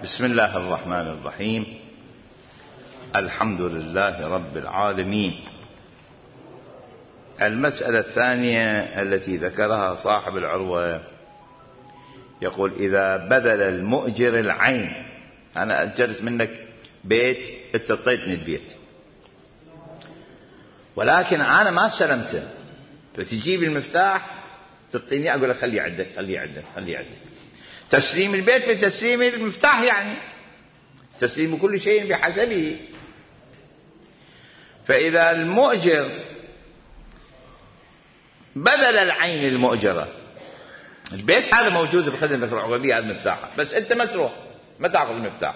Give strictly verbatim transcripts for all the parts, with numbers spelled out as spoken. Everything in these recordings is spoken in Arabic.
بسم الله الرحمن الرحيم. الحمد لله رب العالمين. المسألة الثانية التي ذكرها صاحب العروة يقول: إذا بذل المؤجر العين، أنا أجرت منك بيت، أنت اعطيتني البيت ولكن أنا ما استلمته، فتجيب المفتاح تعطيني، أقول لك خليه عندك خليه عندك خليه عندك. تسليم البيت بتسليم المفتاح، يعني تسليم كل شيء بحسبه. فإذا المؤجر بذل العين المؤجرة، البيت هذا موجود بخدمة العقدية، هذا المفتاح، بس أنت ما تروح ما تأخذ المفتاح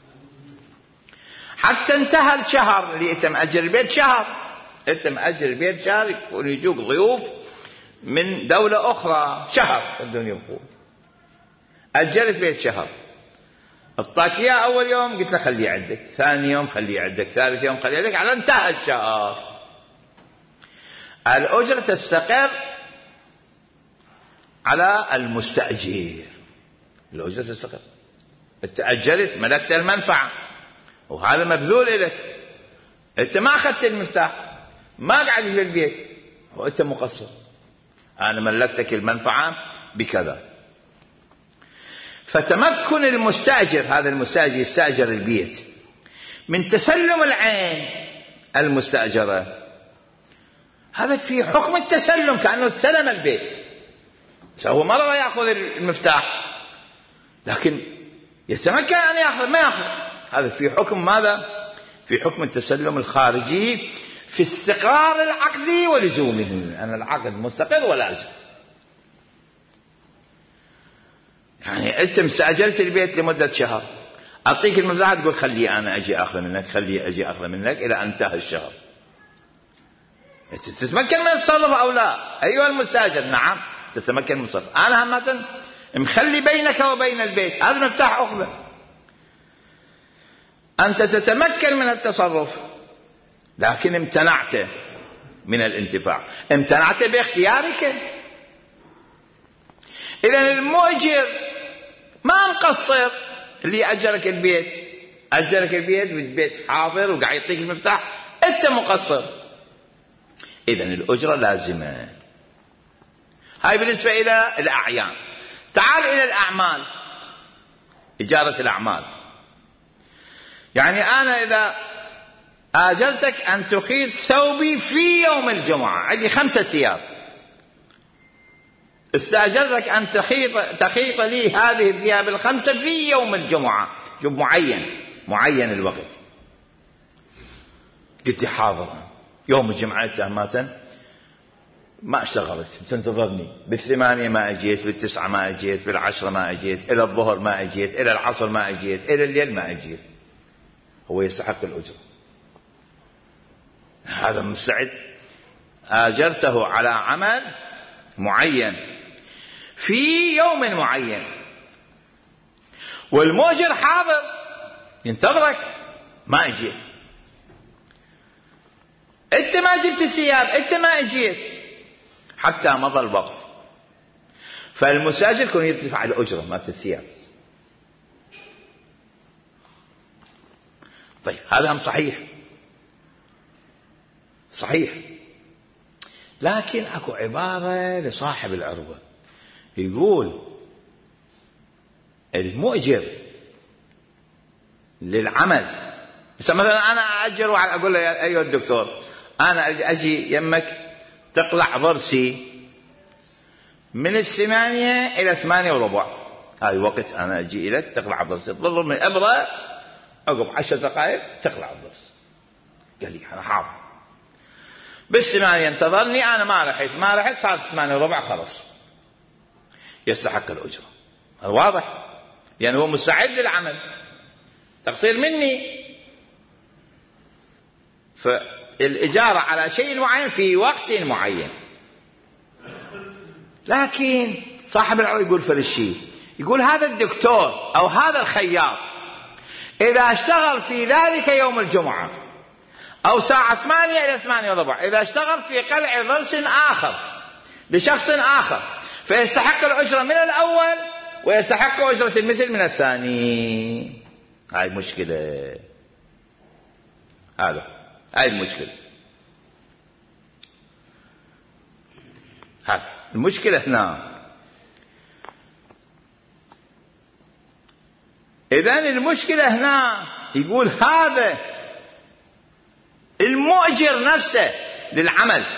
حتى انتهى الشهر اللي أنت مأجر البيت. شهر أنت مأجر البيت شهر، يكون يجوك ضيوف من دولة أخرى، شهر بدهم يبقوا. أجرت بيت شهر، اعطاك إياه أول يوم قلت له خليه عندك، ثاني يوم خليه عندك، ثالث يوم خليه عندك، على انتهى الشهر. الأجرة تستقر على المستأجر، الأجرة تستقر. أنت أجرت، ملكت المنفعة وهذا مبذول لك، أنت ما أخذت المفتاح، ما قعدت في البيت، وأنت مقصر. أنا ملكتك المنفعة بكذا. فتمكن المستأجر، هذا المستأجر يستأجر البيت، من تسلم العين المستأجرة، هذا في حكم التسلم، كأنه تسلم البيت، هو مرة يأخذ المفتاح لكن يتمكن أن يأخذ، ما يأخذ. هذا في حكم ماذا؟ في حكم التسلم الخارجي، في استقرار العقد ولزومه، أن العقد مستقر ولازم. يعني أنت مستأجرت البيت لمدة شهر، أعطيك المفتاح تقول خلي أنا أجي أخذ منك، خلي أجي أخذ منك إلى أن انتهى الشهر. تتمكن من التصرف أو لا؟ أيها المستأجر، نعم تتمكن من التصرف. أنا همة مخلي بينك وبين البيت هذا المفتاح أخذه، أنت تتمكن من التصرف لكن امتنعت من الانتفاع، امتنعت باختيارك. إذن المؤجر ما مقصر، اللي أجرك البيت أجرك البيت والبيت حاضر وقاعد يعطيك المفتاح، أنت مقصر. إذن الأجرة لازمة. هاي بالنسبة إلى الأعيان. تعال إلى الأعمال، إجارة الأعمال. يعني أنا إذا آجرتك أن تخيط ثوبي في يوم الجمعة، عندي خمسة ثياب، استأجرتك أن تخيط, تخيط لي هذه الثياب الخمسة في يوم الجمعة، شوف معين معين الوقت. قلت حاضر يوم الجمعة، تهمة ما اشتغلت، تنتظرني بالثمانية ما أجيت، بالتسعة ما أجيت، بالعشرة ما أجيت، إلى الظهر ما أجيت، إلى العصر ما أجيت، إلى الليل ما أجيت، هو يستحق الأجرة. هذا مستعد، آجرته على عمل معين في يوم معين، والمؤجر حاضر ينتظرك، ما أجيت، أنت ما جبت الثياب، أنت ما أجيت حتى مضى الوقت، فالمستأجر يكون يرتفع الأجرة ما في الثياب. طيب هذا هم صحيح صحيح، لكن أكو عبارة لصاحب العروة يقول: المؤجر للعمل، مثلا أنا أأجر وأقول له أيها الدكتور أنا أجي يمك تقلع ضرسي من الثمانية إلى ثمانية وربع، هاي وقت أنا أجي إليك تقلع ضرسي، تضرب من إبرة أقوم عشر دقائق تقلع الضرس. قال لي أنا حاضر، بالثمانية انتظرني، أنا ما رحت ما رحت صارت ثمانية وربع، خلص يستحق الأجرة. هذا واضح، يعني هو مستعد للعمل، تقصير مني. فالإجارة على شيء معين في وقت معين. لكن صاحب العروة يقول فرشي، يقول هذا الدكتور أو هذا الخياط إذا اشتغل في ذلك يوم الجمعة أو ساعة ثمانية إلى ثمانية وربع، إذا اشتغل في قلع ضرس آخر لشخص آخر، فيستحق الأجرة من الأول ويستحق أجرة المثل من الثاني. هاي مشكلة، هذا هاي المشكلة، هذا المشكلة هنا. إذن المشكلة هنا يقول هذا المؤجر نفسه للعمل،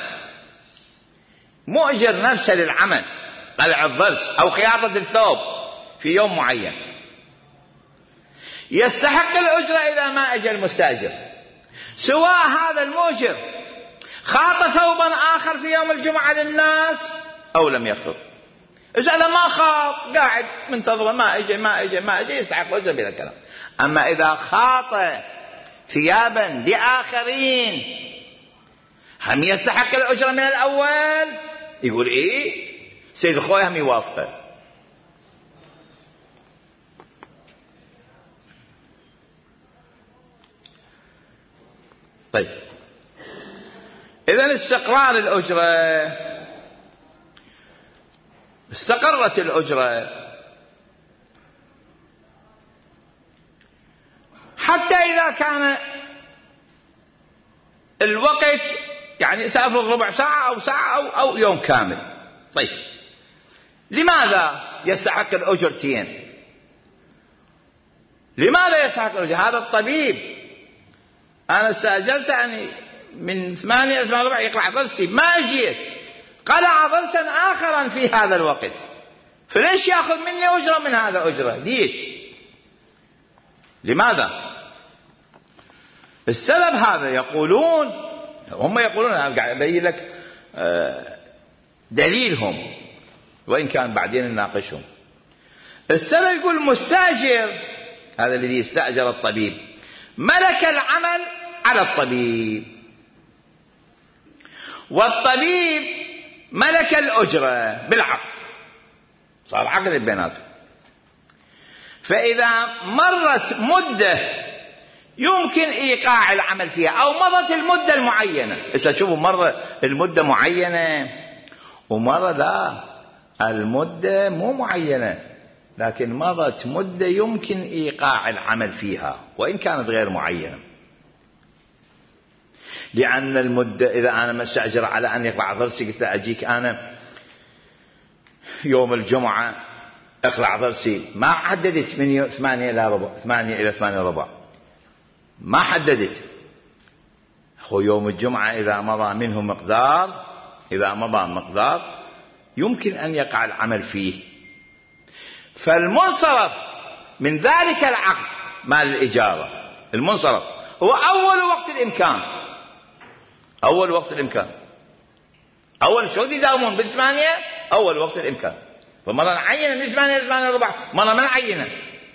مؤجر نفسه للعمل قلع الضرس أو خياطة الثوب في يوم معين، يستحق الأجرة إذا ما أجى المستأجر، سواء هذا المؤجر خاط ثوبا آخر في يوم الجمعة للناس أو لم يخط. إذا ما خاط قاعد منتظر ما أجي ما أجي ما أجي يستحق الأجرة بهذا الكلام. أما إذا خاط ثيابا لآخرين هم يستحق الأجرة من الأول؟ يقول إيه سيد الخوي هم يوافقه. طيب إذن استقرار الأجرة، استقرت الأجرة حتى إذا كان الوقت يعني سأفرض ربع ساعة أو ساعة أو, أو يوم كامل. طيب لماذا يستحق الأجرتين؟ لماذا يستحق الأجر؟ هذا الطبيب أنا استأجرت يعني من ثمانية إلى ربع يقلع ضرسي، ما أجيت قلع ضرسا آخرا في هذا الوقت، فليش يأخذ مني أجرة من هذا أجرة؟ ليش؟ لماذا؟ السبب هذا يقولون، هم يقولون أنا قاعد أبين لك دليلهم وإن كان بعدين نناقشهم. السبب يقول المستأجر هذا الذي استأجر الطبيب ملك العمل على الطبيب، والطبيب ملك الأجرة بالعقد، صار عقد بيناتهم. فإذا مرت مدة يمكن إيقاع العمل فيها أو مضت المدة المعينة، إذا شوفوا مرة المدة معينة ومرة لا، المدة مو معينة لكن مضت مدة يمكن إيقاع العمل فيها وإن كانت غير معينة، لأن المدة إذا أنا مستأجر على أن يقلع ضرسي قلت أجيك أنا يوم الجمعة اقلع ضرسي، ما حددت من ثمانية إلى ربع، ثمانية إلى ثمانية ربع ما حددت. هو يوم الجمعة إذا مضى منه مقدار، إذا مضى مقدار يمكن أن يقع العمل فيه، فالمنصرف من ذلك العقد مال الإجارة المنصرف هو أول وقت الإمكان، أول وقت الإمكان، أول شو يداومون بالثمانية أول وقت الإمكان، فمرة نعينه من ثمانية إلى ثمانية ربع، مرة ما نعينه.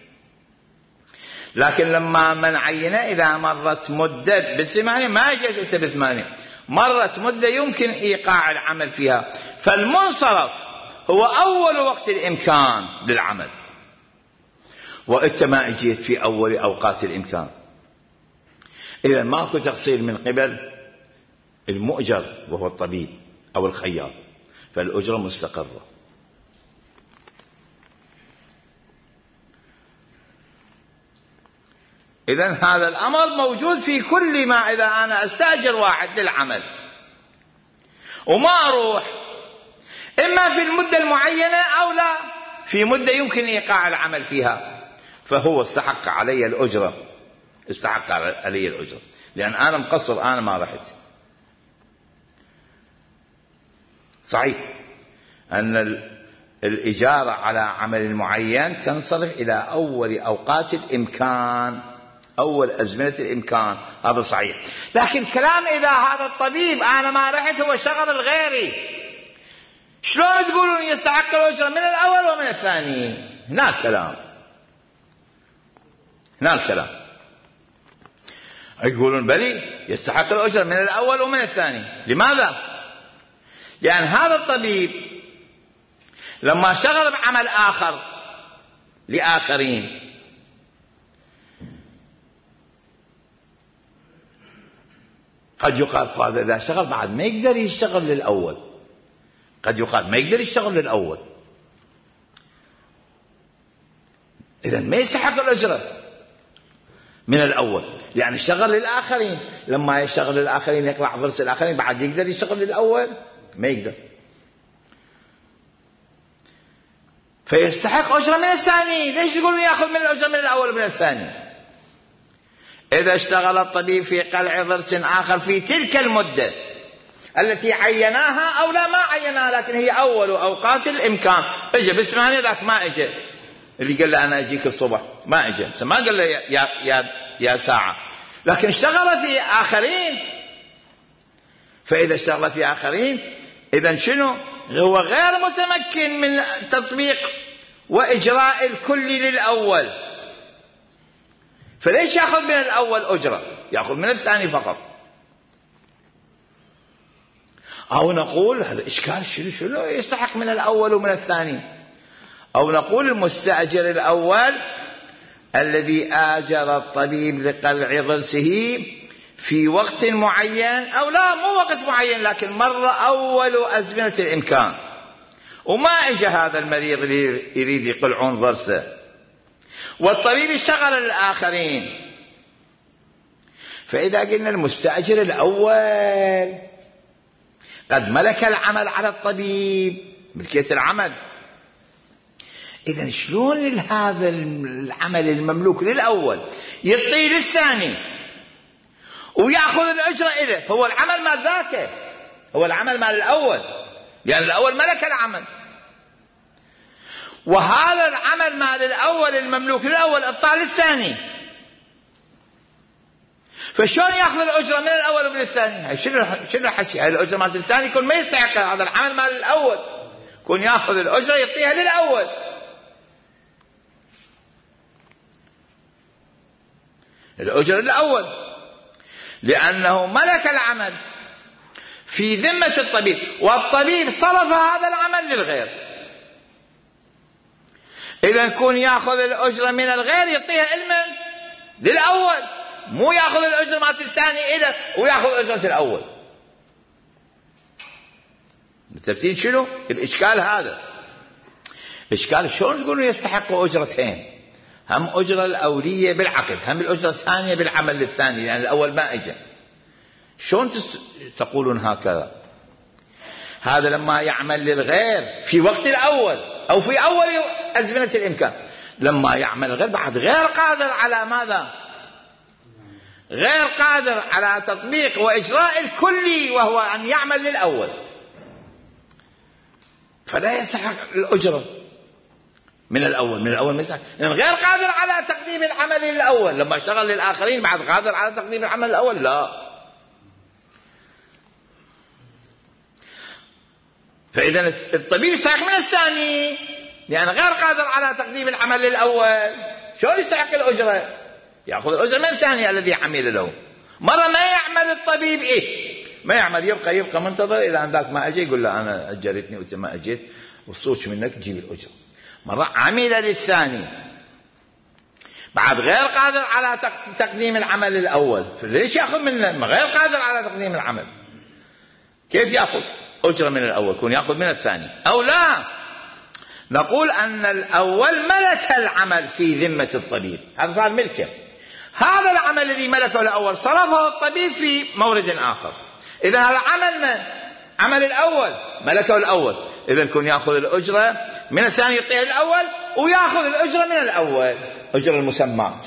لكن لما من عينه إذا مرت مدة بالثمانية ما جئت أنت بالثمانية، مرت مدة يمكن إيقاع العمل فيها، فالمنصرف هو أول وقت الإمكان للعمل، وأنت ما أجيت في أول أوقات الإمكان، إذا ماكو تقصير من قبل المؤجر وهو الطبيب أو الخياط، فالأجرة مستقرة. إذن هذا الأمر موجود في كل ما إذا أنا أستأجر واحد للعمل وما أروح إما في المدة المعينة أو لا في مدة يمكن إيقاع العمل فيها، فهو استحق علي الأجرة، استحق علي الأجرة لأن أنا مقصر، أنا ما رحت. صحيح أن الإجارة على عمل معين تنصرف إلى أول أوقات الإمكان، أول أزمنة الإمكان، هذا صحيح. لكن كلام إذا هذا الطبيب أنا ما رحت هو شغل الغيري، شلون تقولون يستحق الأجرة من الأول ومن الثاني؟ هناك كلام، هناك كلام يقولون بلي يستحق الأجرة من الأول ومن الثاني. لماذا؟ لأن هذا الطبيب لما شغل بعمل آخر لآخرين قد يقال هذا إذا شغل بعد ما يقدر يشتغل للأول، قد يقال ما يقدر يشتغل للأول، إذا ما يستحق الأجرة من الأول، يعني اشتغل للآخرين. لما يشتغل للآخرين يقلع ضرس الآخرين، بعد يقدر يشتغل للأول؟ ما يقدر. فيستحق أجرة من الثاني. ليش تقول يأخذ من الأجرة من الأول ومن الثاني؟ إذا اشتغل الطبيب في قلع ضرس آخر في تلك المدة التي عيناها أو لا ما عيناها، لكن هي أول أوقات الإمكان، اجى باسمه ذاك ما اجى، اللي قال له أنا أجيك الصبح ما اجى، ما قال له يا, يا, يا ساعة، لكن اشتغل في آخرين. فإذا اشتغل في آخرين إذن شنو؟ هو غير متمكن من تطبيق وإجراء الكل للأول، فليش يأخذ من الأول أجرة؟ يأخذ من الثاني فقط. أو نقول هذا إشكال، شنو شنو يستحق من الأول ومن الثاني؟ أو نقول المستأجر الأول الذي آجر الطبيب لقلع ضرسه في وقت معين، أو لا مو وقت معين، لكن مر أول أزمنة الإمكان وما إجا هذا المريض اللي يريد يقلعون ضرسه، والطبيب اشتغل للآخرين. فإذا قلنا المستأجر الأول قد ملك العمل على الطبيب، ملكية العمل، إذن شلون هذا العمل المملوك للأول يعطيه للثاني ويأخذ الأجرة إليه؟ هو العمل مال ذاك، هو العمل مال الأول، لأن يعني الأول ملك العمل، وهذا العمل مال الأول المملوك للأول أعطاه للثاني. فشلون يأخذ الأجرة من الأول ومن الثاني؟ شنو شنو الحكي؟ هاي الأجرة مال الثاني يكون ما يستحق هذا العمل مال الأول، يكون يأخذ الأجرة يعطيها للأول. الأجرة للأول لأنه ملك العمل في ذمة الطبيب، والطبيب صرف هذا العمل للغير. إذا يكون يأخذ الأجرة من الغير يعطيها المن للأول، مو يأخذ الأجرة مالت الثاني إلى ويأخذ أجرة الأول. متفقين شنو الإشكال هذا؟ إشكال شلون تقولون يستحقوا أجرتين؟ هم أجرة الأولية بالعقد، هم الأجرة الثانية بالعمل للثاني، يعني الأول ما إجا. شلون تقولون هكذا؟ هذا لما يعمل للغير في وقت الأول أو في أول أزمنة الإمكان، لما يعمل الغير بعد غير قادر على ماذا؟ غير قادر على تطبيق وإجراء الكلي، وهو أن يعمل للأول، فلا يستحق الأجرة من الأول. من الأول مثلا يعني غير قادر على تقديم العمل للأول، لما اشتغل للآخرين بعد قادر على تقديم العمل الأول؟ لا. فإذا الطبيب يستحق من الثاني لأن غير قادر على تقديم العمل للأول. شلون يستحق الأجرة؟ يأخذ الأجرة من الثاني الذي عمل له. مرة ما يعمل الطبيب إيه ما يعمل، يبقى يبقى منتظر إلى أن ذاك ما أجي يقول له أنا أجرتني وأنت ما أجيت والصوت منك تجيب الأجرة. مرة عمل للثاني بعد غير قادر على تقديم العمل الأول، فليش يأخذ منه؟ غير قادر على تقديم العمل، كيف يأخذ أجرة من الأول؟ يكون يأخذ من الثاني. أو لا، نقول أن الأول ملك العمل في ذمة الطبيب، هذا صار ملكه. هذا العمل الذي ملكه الأول صرفه الطبيب في مورد آخر، إذا هذا عمل من؟ عمل الأول، ملكه الأول، إذا يكون يأخذ الأجرة من الثاني يعطيه الأول، ويأخذ الأجرة من الأول، أجرة المسمات.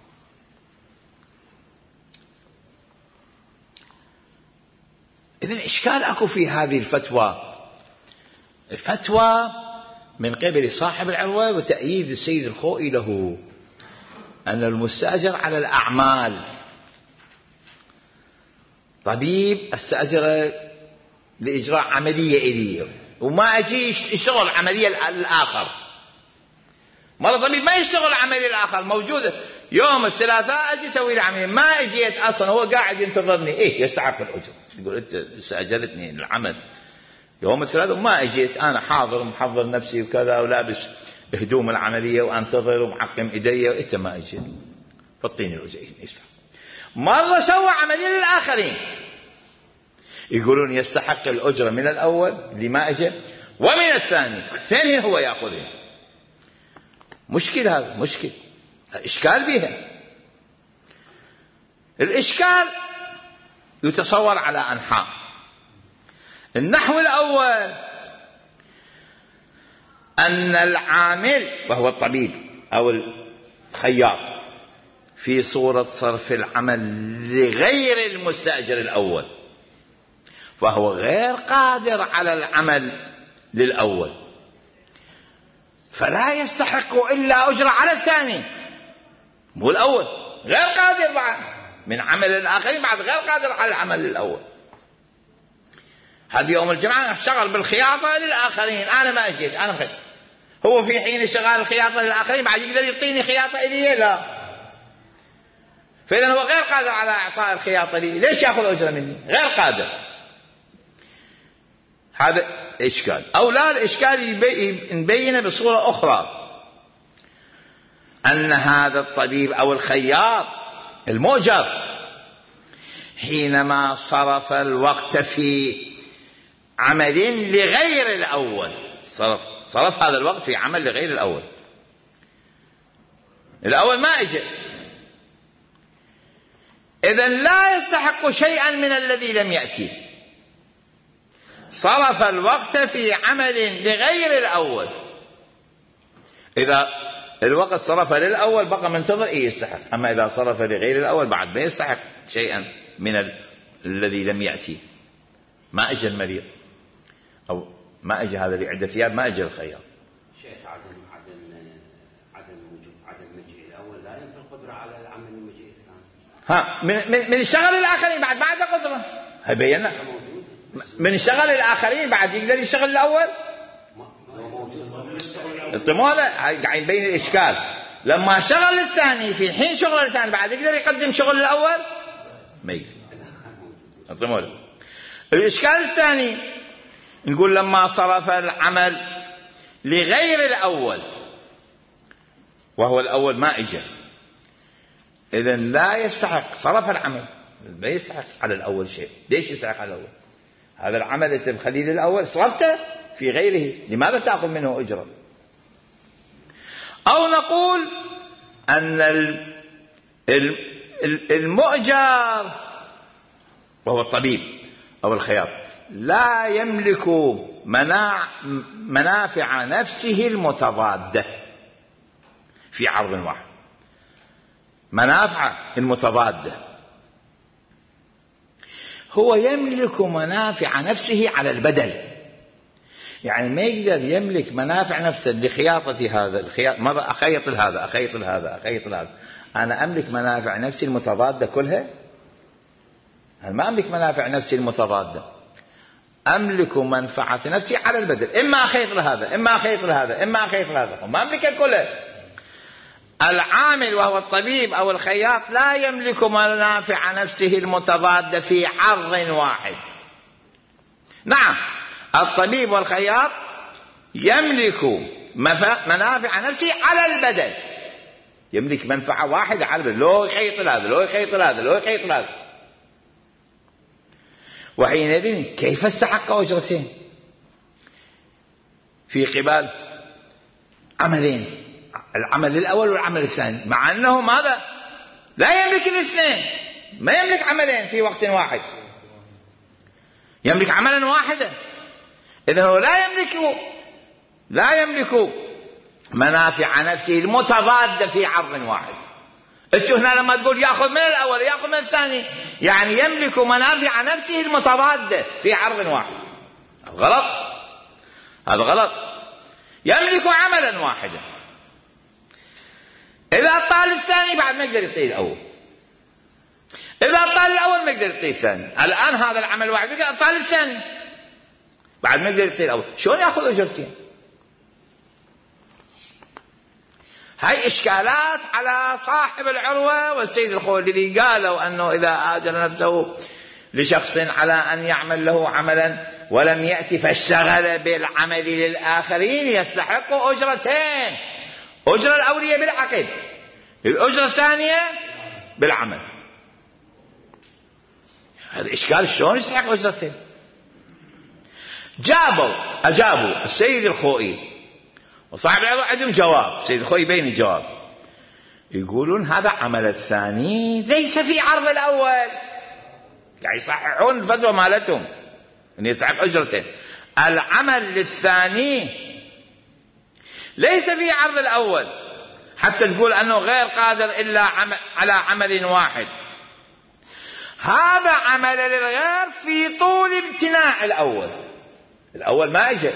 إذن إشكال أكو في هذه الفتوى، الفتوى من قبل صاحب العروة وتأييد السيد الخوئي له أن المستأجر على الأعمال، طبيب استأجر لإجراء عملية إليه وما أجي يشتغل عملية الآخر، مرة طبيب ما يشتغل عملية الآخر موجودة يوم الثلاثاء أجي أسوي له عملية، ما أجيت أصلا هو قاعد ينتظرني، إيه يستحق الأجر. يقول أنت استأجرتني العمل يوم الثلاثاء وما أجيت، أنا حاضر ومحضر نفسي وكذا ولابس هدوم العملية وأنتظر ومعقم إيدي وإنت ما أجيت، فاعطيني الأجر. مرة سوى عملية للآخرين يقولون يستحق الأجرة من الأول اللي ما أجى ومن الثاني، ثاني هو يأخذه. مشكل، هذا مشكل، إشكال بها. الإشكال يتصور على أنحاء. النحو الأول أن العامل وهو الطبيب أو الخياط في صورة صرف العمل لغير المستأجر الأول، فهو غير قادر على العمل للأول، فلا يستحق إلا أجرة على الثاني، مو الأول. غير قادر بعد من عمل الآخرين، بعد غير قادر على العمل للأول. هذه يوم الجمعة اشتغل بالخياطة للآخرين، أنا ما أجيت، أنا مخيط. هو في حين شغال الخياطة للآخرين بعد يقدر يعطيني خياطة إلي؟ لا. فإذا هو غير قادر على إعطاء الخياطة لي، ليش يأخذ أجرة مني؟ غير قادر. هذا إشكال. أو لا، الإشكال نبينه بصورة أخرى، أن هذا الطبيب أو الخياط المؤجر حينما صرف الوقت في عمل لغير الأول، صرف, صرف هذا الوقت في عمل لغير الأول، الأول ما أجل، إذن لا يستحق شيئا من الذي لم يأتي. صرف الوقت في عمل لغير الأول، إذا الوقت صرف للأول بقى منتظر إيه يستحق، أما إذا صرف لغير الأول بعد ما يستحق شيئا من ال... الذي لم يأتي. ما أجى المريض أو ما أجى هذا اللي عنده ثياب، ما أجى الخياط. شيخ عدم عدم عدم وجود عدم مجيء الأول لا ينفي القدرة على العمل المجيء الثاني. ها من من من اشتغل الآخرين بعد ما عنده قدرة، هي بينا من اشتغل الآخرين بعد يقدر يشتغل الأول. الطموله قاعد يبين الإشكال. لما شغل الثاني في حين شغل الثاني بعد يقدر يقدم شغل الأول؟ ما يقدر. الطموله. الإشكال الثاني نقول لما صرف العمل لغير الأول وهو الأول ما اجى، إذن لا يستحق. صرف العمل لا يستحق على الأول شيء. ليش يستحق على الأول؟ هذا العمل اللي مخليه للأول صرفته في غيره، لماذا تأخذ منه أجرة؟ أو نقول أن المؤجر وهو الطبيب أو الخياط لا يملك منافع نفسه المتضادة في عرض واحد. منافع المتضادة، هو يملك منافع نفسه على البدل، يعني ما يقدر يملك منافع نفسه لخياطة هذا الخياط، مرة أخيط لهذا أخيط لهذا أخيط لهذا. أنا أملك منافع نفسي المتضادة كلها؟ أنا ما أملك منافع نفسي المتضادة، أملك منفعة نفسي على البدل، إما أخيط لهذا إما أخيط لهذا إما أخيط لهذا، وما أملك كلها. العامل وهو الطبيب أو الخياط لا يملك منافع نفسه المتضادة في عرض واحد. نعم، الطبيب والخياط يملك منافع نفسه على البدل، يملك منفعة واحدة على البدل، لو يخيط هذا لو يخيط هذا لو يخيط هذا. وحينئذ كيف استحق أجرتين في قبال عملين، العمل الأول والعمل الثاني، مع أنه ماذا؟ لا يملك الاثنين، ما يملك عملين في وقت واحد، يملك عملا واحدا. إذن هو لا يملك لا يملك منافع نفسه المتضادة في عرض واحد. أنت هنا لما تقول يأخذ من الأول يأخذ من الثاني، يعني يملك منافع نفسه المتضادة في عرض واحد. غلط، هذا غلط. يملك عملا واحدا، إذا طال الثاني بعد ما يقدر يطيل الأول، إذا طال الأول ما يقدر يطيل الثاني. الآن هذا العمل واحد يقدر طال الثاني بعد ما يقدر يطيل الأول، شلون يأخذ أجرتين؟ هاي إشكالات على صاحب العروة والسيد الخوئي الذي قالوا أنه إذا آجر نفسه لشخص على أن يعمل له عملا ولم يأتي فاشتغل بالعمل للآخرين يستحق أجرتين، أجرة الأولية بالعقد، الأجرة الثانية بالعمل. هذا إشكال، شلون يستحق أجرتين؟ جابوا أجابوا السيد الخوئي وصاحب العمل عندهم جواب، سيد خوي يبين الجواب، يقولون هذا عمل الثاني ليس في عرض الأول، يعني يصححون الفتوى مالتهم أن يستحق أجرتين. العمل الثاني ليس في عرض الأول حتى تقول أنه غير قادر إلا عمل على عمل واحد، هذا عمل للغير في طول امتناع الأول، الأول ما اجى،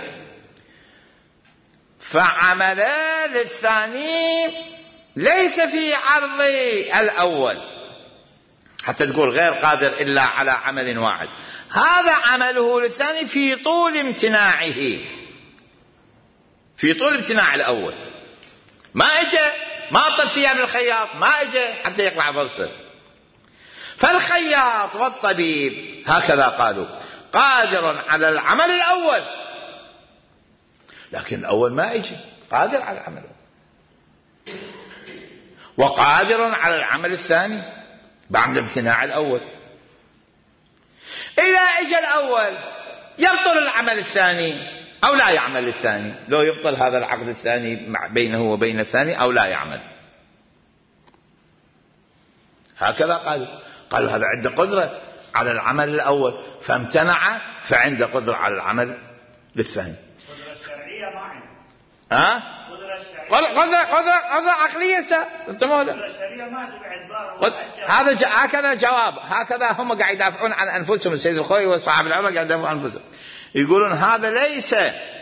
فعمل للثاني ليس في عرض الأول حتى تقول غير قادر إلا على عمل واحد، هذا عمله للثاني في طول امتناعه، في طول امتناع الأول، ما اجى، ما أطل ثياب الخياط، ما اجى حتى يقلع ضرسه. فالخياط والطبيب هكذا قالوا قادر على العمل الأول، لكن الأول ما اجى، قادر على العمل، وقادر على العمل الثاني بعد امتناع الأول. إذا اجى الأول يبطل العمل الثاني أو لا يعمل الثاني، لو يبطل هذا العقد الثاني بينه وبين الثاني أو لا يعمل، هكذا قالوا. قالوا هذا عنده قدرة على العمل الأول فامتنع، فعنده قدرة على العمل للثاني. قدرة شرعية ما عنده. ها؟ قدرة قدرة قدرة عقلية قدرة شرعية ما باعتباره. هذا ج... هكذا جواب، هكذا هم قاعد يدافعون عن أنفسهم، السيد الخوي وصاحب العمل قاعد يدافعون عن أنفسهم، يقولون هذا ليس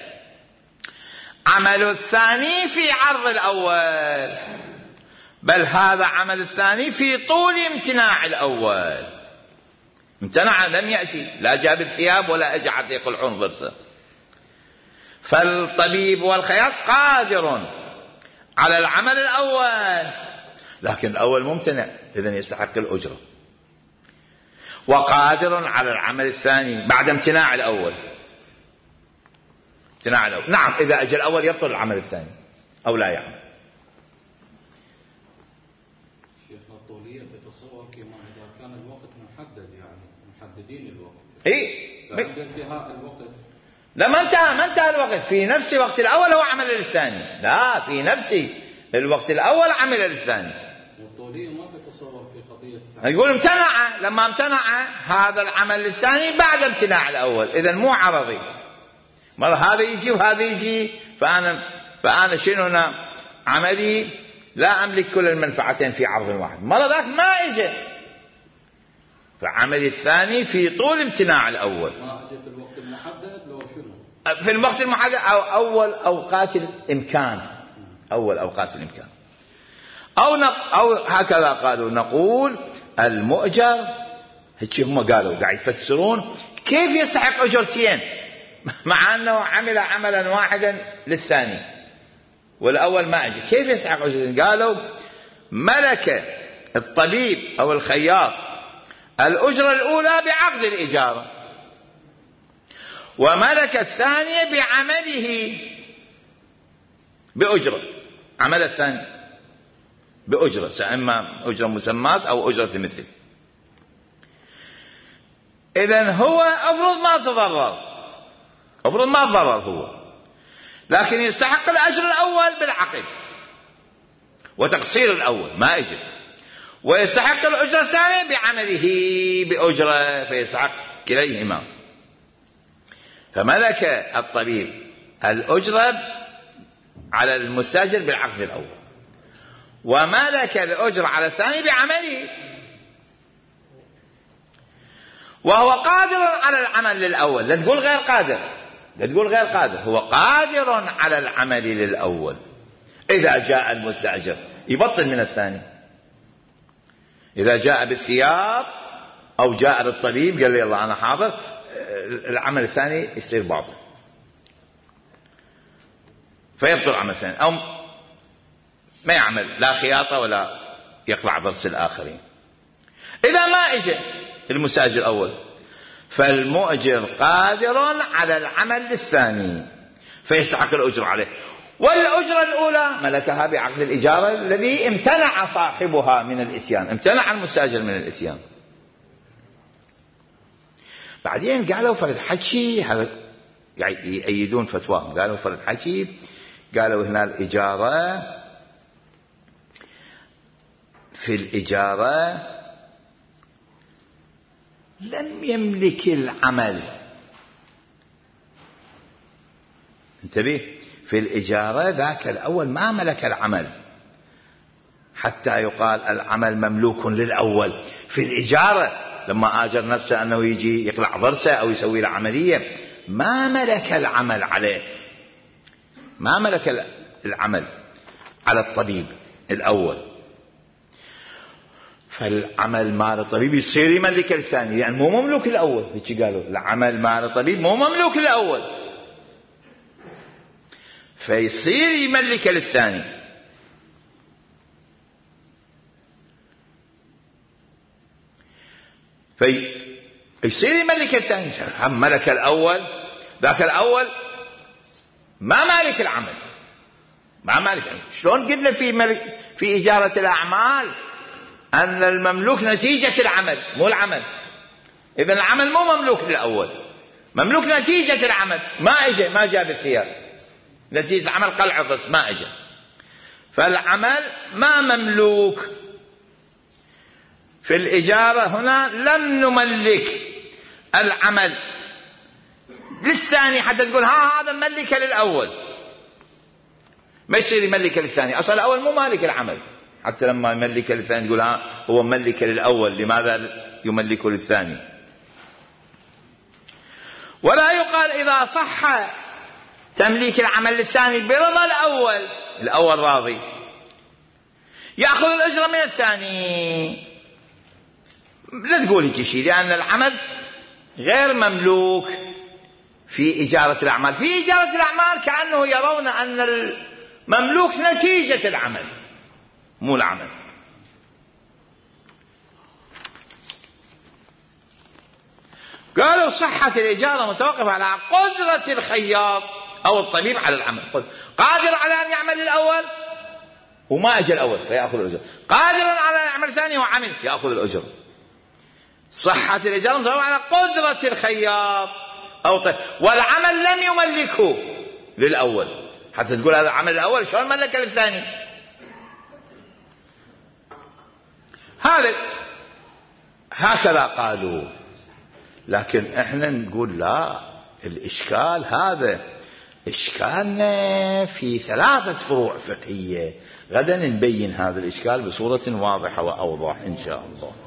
عمل الثاني في عرض الأول، بل هذا عمل الثاني في طول امتناع الأول، امتنع لم يأتي، لا جاب الثياب ولا أجى حتى يقلعون ضرسه. فالطبيب والخياط قادر على العمل الأول، لكن الأول ممتنع، إذن يستحق الأجرة، وقادر على العمل الثاني بعد امتناع الأول، امتناع الأول. نعم، إذا أجى الأول يبطل العمل الثاني أو لا يعمل. شيخنا الطولية تتصور كما إذا كان الوقت محدد، يعني محددين الوقت، إيه بعد انتهاء الوقت لا ما انتهى، ما انتهى الوقت، في نفس الوقت الأول هو عمل للثاني، لا في نفس الوقت الأول عمل للثاني. والطولية ما تتصور في قضية، يقول امتنع، لما امتنع هذا العمل للثاني بعد امتناع الأول، إذن مو عرضي، مرة هذا يجي وهذا يجي، فأنا فأنا شنو هنا عملي لا أملك كل المنفعتين في عرض واحد، مرة ذاك ما إجى، فعمل الثاني في طول امتناع الأول. ما أجى في الوقت المحدد لو شنو؟ في الوقت المحدد أو أول أوقات الإمكان، أول أوقات الإمكان، أو نق أو هكذا قالوا نقول المؤجر، هيك هم قالوا قاعد يفسرون كيف يستحق أجرتين مع أنه عمل عملا واحدا للثاني والأول ما أجي، كيف يستحق أجرتين؟ قالوا ملك الطبيب أو الخياط الأجرة الأولى بعقد الإجارة، وملك الثانية بعمله بأجرة، عمل الثاني بأجرة، إما أجرة مسماة أو أجرة مثل. إذن هو أفرض ما تضرر، أفرض ما تضرر هو، لكن يستحق الأجر الأول بالعقد وتقصير الأول ما أجر، ويستحق الأجرة الثانية بعمله بأجرة، فيستحق كليهما. فملك الطبيب الأجرة على المستأجر بالعقد الأول، وملك الأجرة على الثاني بعمله، وهو قادر على العمل للأول، لا تقول غير قادر، لا تقول غير قادر، هو قادر على العمل للأول. إذا جاء المستأجر يبطل من الثاني، إذا جاء بالثياب أو جاء للطبيب قال لي الله أنا حاضر، العمل الثاني يصير باطل، فيبطل العمل الثاني، أو ما يعمل لا خياطة ولا يقلع ضرس الآخرين. إذا ما إجى المستأجر الأول فالمؤجر قادر على العمل للثاني فيستحق الأجر عليه، والأجرة الأولى ملكها بعقد الإجارة الذي امتنع صاحبها من الإتيان، امتنع المستأجر من الإتيان. بعدين قالوا فرد حكي، يعني يأيدون فتواهم، قالوا فرد حكي قالوا هنا الإجارة، في الإجارة لم يملك العمل. انتبه، في الإجارة ذاك الأول ما ملك العمل حتى يقال العمل مملوك للأول. في الإجارة لما آجر نفسه أنه يجي يقلع ضرسه أو يسوي له عملية ما ملك العمل عليه، ما ملك العمل على الطبيب الأول. فالعمل مال الطبيب يصير يملك الثاني، لأن يعني مو مملوك الأول. هيك قالوا العمل مال الطبيب مو مملوك الأول، فيصير يملك للثاني. فيصير يملك الثاني. هم ملك الأول، ذاك الأول ما مالك العمل، ما مالك. شلون قلنا في ملك في إجارة الأعمال أن المملوك نتيجة العمل مو العمل. إذن العمل مو مملوك للأول، مملوك نتيجة العمل. ما إجا، ما جاء بالخيار، نتيجة العمل قلع الضرس ما إجا. فالعمل ما مملوك. في الإجارة هنا لم نملك العمل للثاني حتى تقول ها هذا مملك للأول، ما يصير يملك للثاني. أصلا الأول مو مالك العمل، حتى لما يملك للثاني تقول ها هو مملك للأول، لماذا يملك للثاني؟ ولا يقال إذا صح تمليك العمل للثاني برضا الأول، الأول راضي يأخذ الأجرة من الثاني. لا تقول هيك شيء، لأن العمل غير مملوك في إجارة الأعمال. في إجارة الأعمال كأنه يرون أن المملوك نتيجة العمل مو العمل. قالوا صحة الإجارة متوقفة على قدرة الخياط أو الطبيب على العمل. قادر على أن يعمل الأول وما أجل الأول فيأخذ الأجر، قادر على أن يعمل ثاني وعمل يأخذ الأجر. صحة الإجارة متوقفة على قدرة الخياط أو طيب. والعمل لم يملكه للأول حتى تقول هذا عمل الأول شلون ملك للثاني. هذا هكذا قالوا. لكن احنا نقول لا، الإشكال هذا إشكالنا في ثلاثة فروع فقهية، غدا نبين هذا الإشكال بصورة واضحة وأوضح إن شاء الله.